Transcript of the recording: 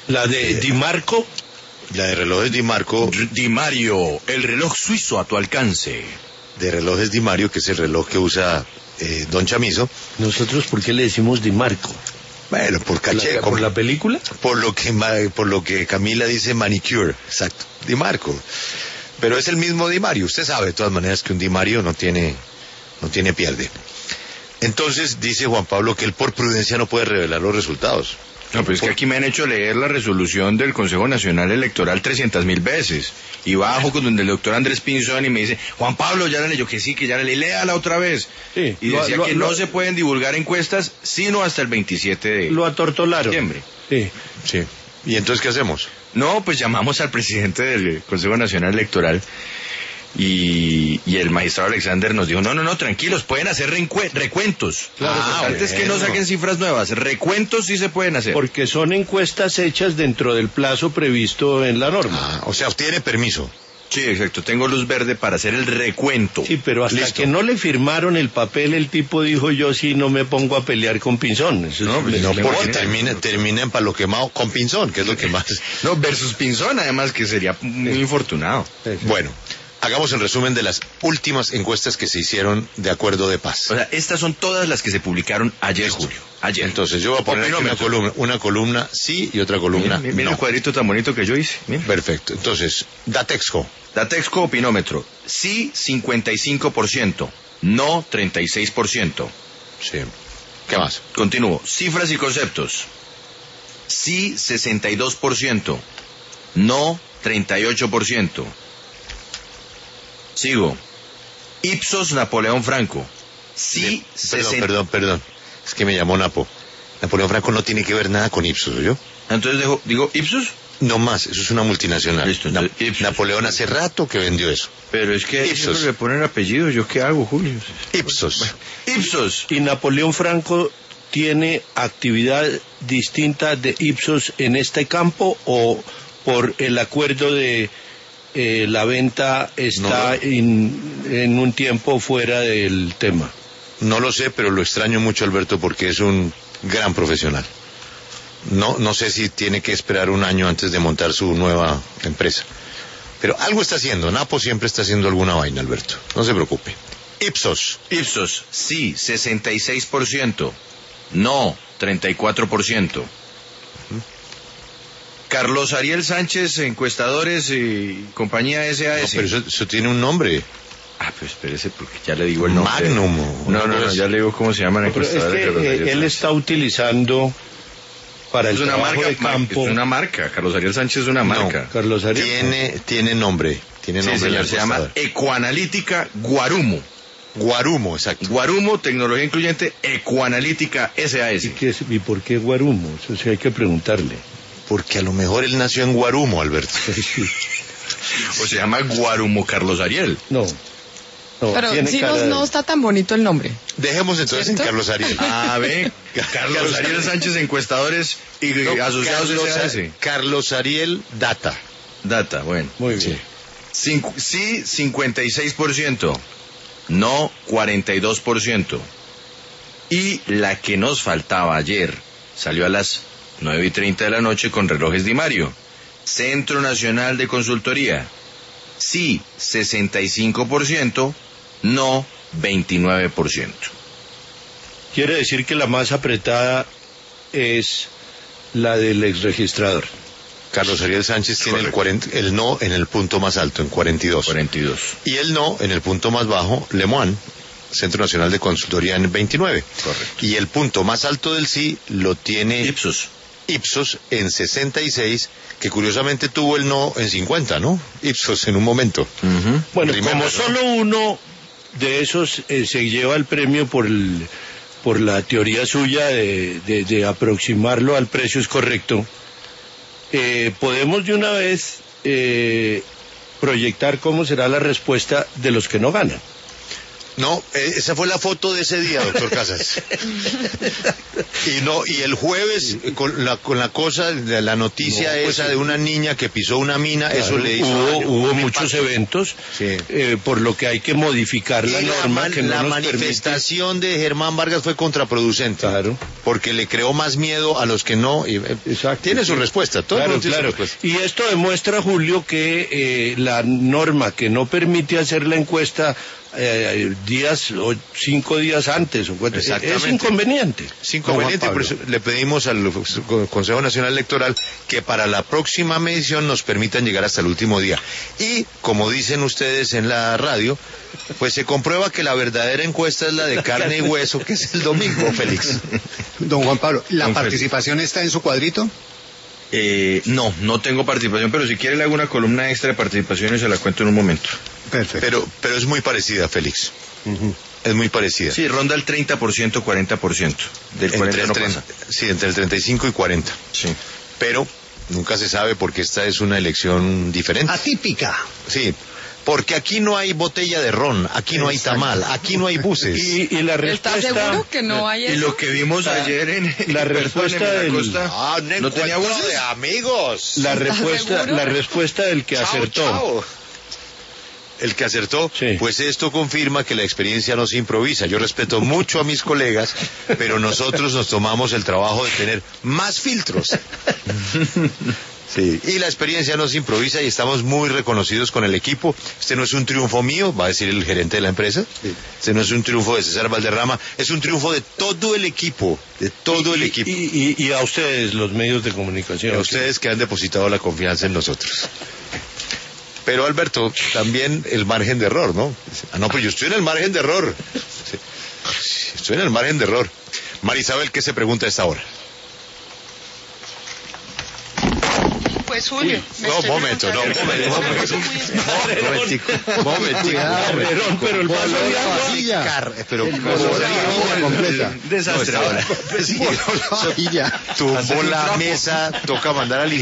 La de Di Marco. La de relojes Di Marco. Di Mario, el reloj suizo a tu alcance. De relojes Di Mario, que es el reloj que usa Don Chamizo. Nosotros, ¿por qué le decimos Di Marco? Bueno, por caché. ¿Por la película? Por lo que Camila dice manicure, exacto, Di Marco. Pero es el mismo Di Mario. Usted sabe de todas maneras que un Di Mario no tiene pierde. Entonces dice Juan Pablo que él por prudencia no puede revelar los resultados. No, pues es que aquí me han hecho leer la resolución del Consejo Nacional Electoral 300.000 veces. Y bajo con donde el doctor Andrés Pinzón y me dice, Juan Pablo, ya la leyó, que sí, que ya la leí, léala otra vez. Sí, y decía que no se pueden divulgar encuestas sino hasta el 27 de lo atortolaron. Septiembre. Sí. Sí. ¿Y entonces qué hacemos? No, pues llamamos al presidente del Consejo Nacional Electoral y el magistrado Alexander nos dijo, no, tranquilos, pueden hacer recuentos. Claro, Antes que no saquen cifras nuevas, recuentos sí se pueden hacer. Porque son encuestas hechas dentro del plazo previsto en la norma. O sea, tiene permiso. Sí, exacto, tengo luz verde para hacer el recuento. Sí, pero hasta que no le firmaron el papel, el tipo dijo, yo sí no me pongo a pelear con Pinzón. Porque termina en palo quemado con Pinzón, que es lo que más... No, versus Pinzón, además, que sería muy infortunado. Bueno, hagamos el resumen de las últimas encuestas que se hicieron de acuerdo de paz. O sea, estas son todas las que se publicaron ayer, Julio. Ayer. Entonces, yo voy a poner una columna sí y otra columna mira no. el cuadrito tan bonito que yo hice. Mira. Perfecto. Entonces, Datexco, opinómetro. Sí, 55%. No, 36%. Sí. ¿Qué más? Continúo. Cifras y conceptos. Sí, 62%. No, 38%. Sigo. Ipsos Napoleón Franco. Sí, Perdón. Es que me llamó Napo. Napoleón Franco no tiene que ver nada con Ipsos, ¿yo? Entonces digo Ipsos. No más, eso es una multinacional. Listo, Ipsos. Napoleón hace rato que vendió eso. Pero es que Ipsos. le ponen apellido, ¿yo qué hago, Julio? Ipsos. Bueno, Ipsos. ¿Y Napoleón Franco tiene actividad distinta de Ipsos en este campo o por el acuerdo de la venta está en un tiempo fuera del tema? No lo sé, pero lo extraño mucho, Alberto, porque es un gran profesional. No sé si tiene que esperar un año antes de montar su nueva empresa. Pero algo está haciendo. Napo siempre está haciendo alguna vaina, Alberto. No se preocupe. Ipsos, sí, 66%. No, 34%. Carlos Ariel Sánchez, encuestadores y compañía SAS. No, pero eso tiene un nombre. Pues espérese, porque ya le digo el nombre. Magnum. No, ya le digo cómo se llaman encuestadores. Pero es que él está utilizando para el trabajo de campo. Es una marca, Carlos Ariel Sánchez es una marca. No, Carlos Ariel tiene nombre. Sí, señor, se llama Ecoanalítica Guarumo. Guarumo, exacto. Guarumo, tecnología incluyente, Ecoanalítica SAS. ¿Y por qué Guarumo? Eso sí hay que preguntarle. Porque a lo mejor él nació en Guarumo, Alberto. O se llama Guarumo Carlos Ariel. No, pero si no está tan bonito el nombre. Dejemos entonces en Carlos Ariel. Carlos Ariel Sánchez, encuestadores y asociados SAS. Carlos Ariel Data, bueno. Muy bien. Sí, 56%. No, 42%. Y la que nos faltaba ayer salió a las 9:30 de la noche con relojes Di Mario. Centro Nacional de Consultoría. Sí, 65%. No, 29%. Quiere decir que la más apretada es la del exregistrador. Carlos Ariel Sánchez tiene el no en el punto más alto, en 42. Y el no en el punto más bajo, Lemoine, Centro Nacional de Consultoría, en 29. Correcto. Y el punto más alto del sí lo tiene Ipsos en 66, que curiosamente tuvo el no en 50, ¿no? Ipsos en un momento. Bueno, como solo uno de esos se lleva el premio por la teoría suya de aproximarlo al precio es correcto, podemos de una vez proyectar cómo será la respuesta de los que no ganan. No, esa fue la foto de ese día, doctor Casas. Y el jueves, con la cosa, la noticia esa de una niña que pisó una mina, claro, eso le hizo... Hubo muchos eventos, sí. Por lo que hay que modificar la norma. La manifestación de Germán Vargas fue contraproducente. Claro. Porque le creó más miedo a los que no... Exacto. Tiene su respuesta, todo claro, tiene claro. su respuesta. Y esto demuestra, Julio, que la norma que no permite hacer la encuesta 5 días antes o 4, es inconveniente. Es inconveniente, por eso le pedimos al Consejo Nacional Electoral que para la próxima medición nos permitan llegar hasta el último día. Y, como dicen ustedes en la radio, pues se comprueba que la verdadera encuesta es la de carne y hueso, que es el domingo, Félix. Don Juan Pablo, ¿la participación está en su cuadrito? No tengo participación, pero si quiere le hago una columna extra de participación y se la cuento en un momento. Perfecto. Pero es muy parecida, Félix. Es muy parecida. Sí, ronda el 30%, 40%. Del 40 no pasa. Sí, entre el 35 y 40. Sí. Pero nunca se sabe porque esta es una elección diferente. Atípica. Sí. Porque aquí no hay botella de ron, aquí no hay tamal, aquí no hay buses. Y la respuesta... ¿Estás seguro que no hay eso? Y lo que vimos ayer en la respuesta del... ¿No tenía buses? De amigos. La respuesta del que acertó. Chao. El que acertó, sí. Pues esto confirma que la experiencia no se improvisa. Yo respeto mucho a mis colegas, pero nosotros nos tomamos el trabajo de tener más filtros. Sí, y la experiencia no se improvisa y estamos muy reconocidos con el equipo. Este no es un triunfo mío, va a decir el gerente de la empresa. Sí. Este no es un triunfo de César Valderrama, es un triunfo de todo el equipo, equipo. Y a ustedes, los medios de comunicación. A ustedes que han depositado la confianza en nosotros. Pero Alberto, también el margen de error, ¿no? No, pero yo estoy en el margen de error. Estoy en el margen de error. Marisabel, ¿qué se pregunta a esta hora? Pues Julio. Momento. Pero el vaso de agua. Pero desastre ahora. Tumbó la mesa, toca mandar al